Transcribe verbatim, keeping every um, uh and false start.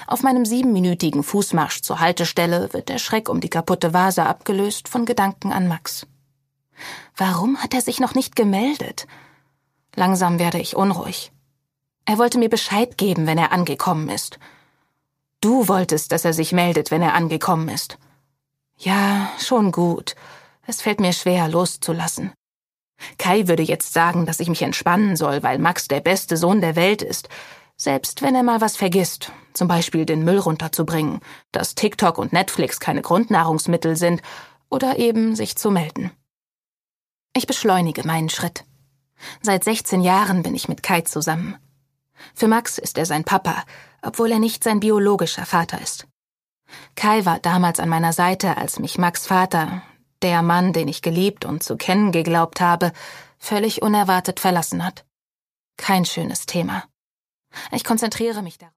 Auf meinem siebenminütigen Fußmarsch zur Haltestelle wird der Schreck um die kaputte Vase abgelöst von Gedanken an Max. Warum hat er sich noch nicht gemeldet? Langsam werde ich unruhig. Er wollte mir Bescheid geben, wenn er angekommen ist. Du wolltest, dass er sich meldet, wenn er angekommen ist. Ja, schon gut. Es fällt mir schwer, loszulassen. Kai würde jetzt sagen, dass ich mich entspannen soll, weil Max der beste Sohn der Welt ist. Selbst wenn er mal was vergisst, zum Beispiel den Müll runterzubringen, dass TikTok und Netflix keine Grundnahrungsmittel sind oder eben sich zu melden. Ich beschleunige meinen Schritt. Seit sechzehn Jahren bin ich mit Kai zusammen. Für Max ist er sein Papa, obwohl er nicht sein biologischer Vater ist. Kai war damals an meiner Seite, als mich Max' Vater, der Mann, den ich geliebt und zu kennen geglaubt habe, völlig unerwartet verlassen hat. Kein schönes Thema. Ich konzentriere mich darauf.